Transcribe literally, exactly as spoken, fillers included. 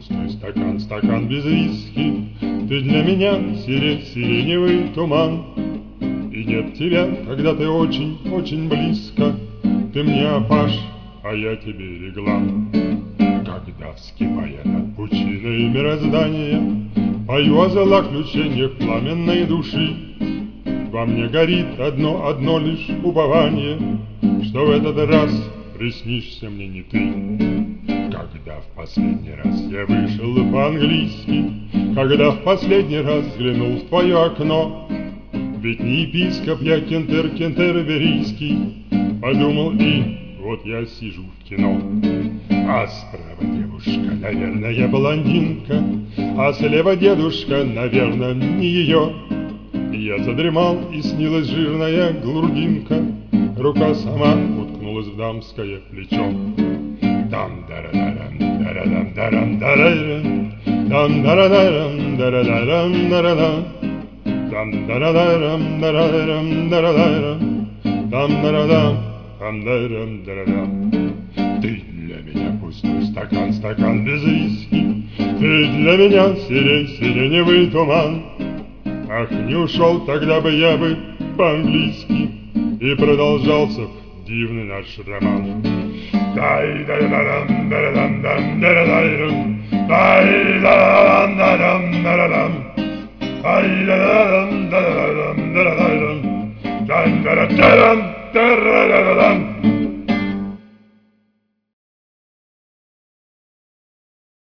пустой стакан, стакан без виски. Ты для меня сире, сиреневый туман. И нет тебя, когда ты очень, очень близко. Ты мне опаш, а я тебе реглан. Когда вскипает от пучины мироздания, пою о злоключениях пламенной души. Во мне горит одно, одно лишь упование, что в этот раз приснишься мне не ты. Когда в последний раз я вышел по-английски, когда в последний раз взглянул в твое окно, ведь не епископ я кентер, кентерберийский, подумал и вот я сижу в кино. А справа девушка, наверное, блондинка, а слева дедушка, наверное, не ее. Я задремал, и снилась жирная глурдинка, рука сама уткнулась в дамское плечо. Дам-дарадарам, дарадам, дарам, дарайрам, дам-дарадарам, дарадарам, дарадам, дам-дарадарам, дарайрам, дарадайрам, дам-дарадам, дам-дарам, дарадам. Ты для меня пустой стакан, стакан без виски. Ты для меня сирень, сиреневый туман. Ах, не ушел, тогда бы я бы по-английски и продолжался дивный наш роман. Дай да да дам да дам дам да дайрам, дай да да дам да дам, дай да дам да дам да дайрам, дай да да дам да дам.